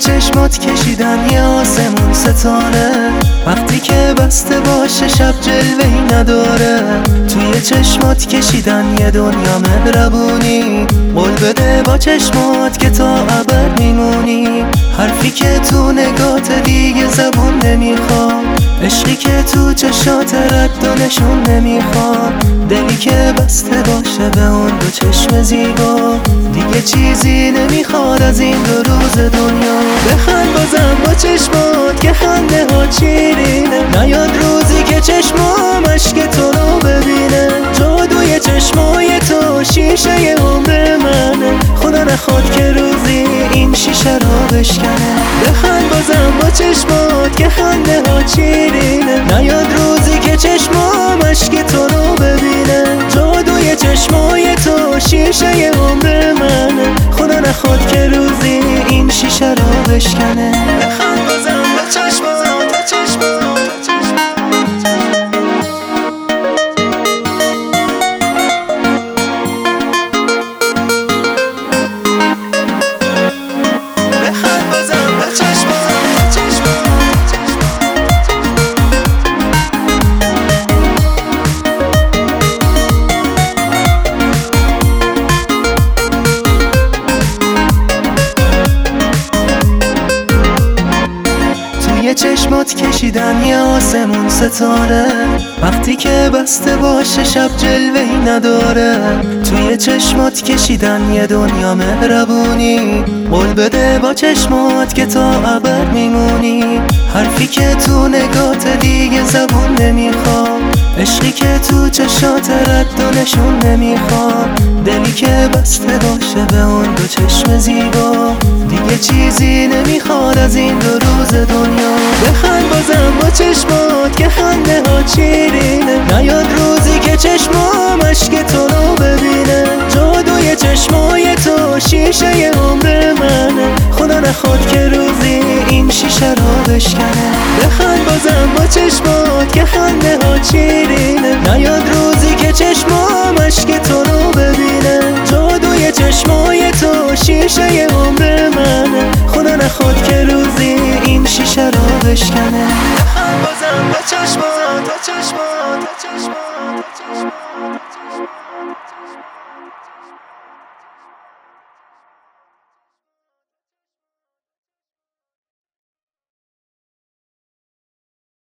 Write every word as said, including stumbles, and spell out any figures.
چشمات کشیدن یه آسمون ستاره، وقتی که بسته باشه شب جلوه‌ای نداره. توی چشمات کشیدن یه دنیا مهربونی، قول بده با چشمات که تا ابد میمونی. حرفی که تو نگات دیگه زبون نمیخواد، عشقی که تو چشات رد و نشون نمیخواد. دلی که بسته باشه به اون دو چشم زیبا، دیگه چیزی نمیخواد از این دو روز دنیا. بخند بازم با چشمات که خنده ها شیرینه، نیاد روزی که چشمام عشق تو رو ببینه. جادوی چشمای تو شیشه عمر منه، خدا نخواد که روزی این شیشه رو بشکنه. بخند بازم با چشمات که خنده ها شیرینه، نیاد روزی که چشمام عشق تو رو ببینه. جادوی چشمای تو شیشه عمر منه، خدا نخواد که روزی این شیشه رو بشکنه. بخند بازم با چشمات با چشمات یه چشمات کشیدن یه آسمون ستاره، وقتی که بسته باشه شب جلوه‌ای نداره. توی چشمات کشیدن یه دنیا مهربونی، قول بده با چشمات که تا ابد میمونی. حرفی که تو نگات دیگه زبون نمیخواد، عشقی که تو چشات رد و نشون نمیخواد. دلی که بسته باشه به اون دو چشم زیبا، دیگه چیزی نمیخواد از این دو روز دنیا. بخند بازم با چشمات که خنده ها شیرینه، نیاد روزی که چشمام عشق تو رو ببینه. جادوی چشمای تو شیشه عمر منه، خدا نخواد که روزی این شیشه رو بشکنه. بخند بازم با چشمات که خنده ها شیرینه، نیاد روزی که چشمام عشق تو رو ببینه. جادوی چشمای تو شیشه عمر منه، خدا نخواد که روزی این شیشه رو بشکنه. بخند بازم با چشمات با چشمات با چشمات